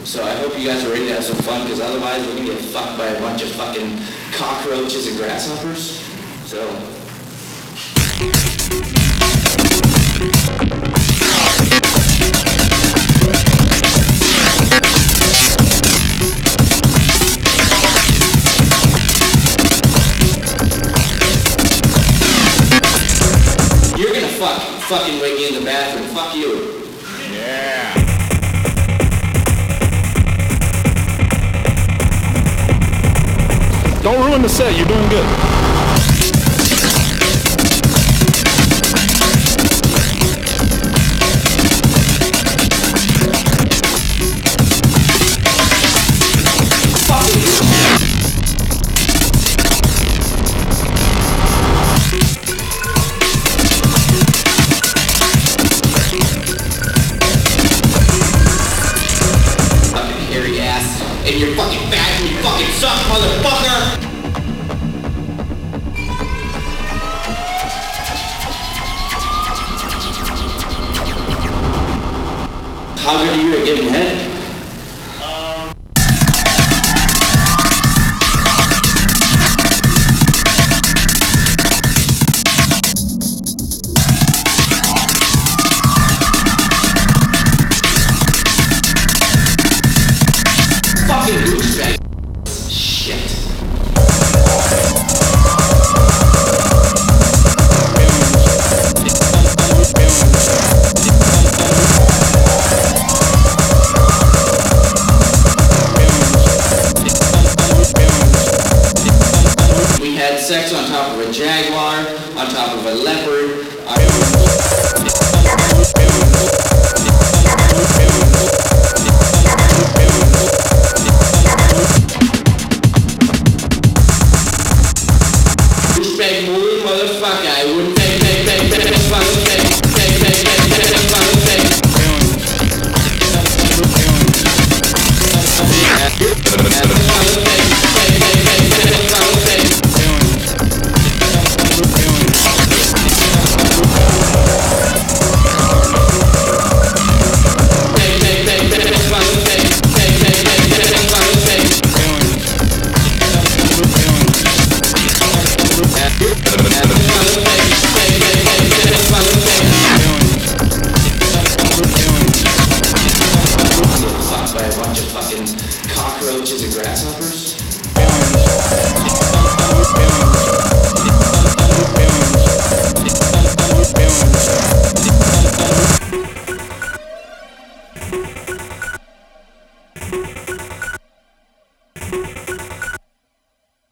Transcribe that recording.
So I hope you guys are ready to have some fun, because otherwise we're gonna get fucked by a bunch of fucking cockroaches and grasshoppers. So. You're gonna fucking wake me in the bathroom. Fuck you. Yeah. Don't ruin the set, you're doing good. And you're fucking fat and you fucking suck, motherfucker! How good are you at getting head? Fucking douchebag. Shit. We had sex on top of a jaguar, on top of a leopard. Motherfucker, I wouldn't by a bunch of fucking cockroaches and grasshoppers.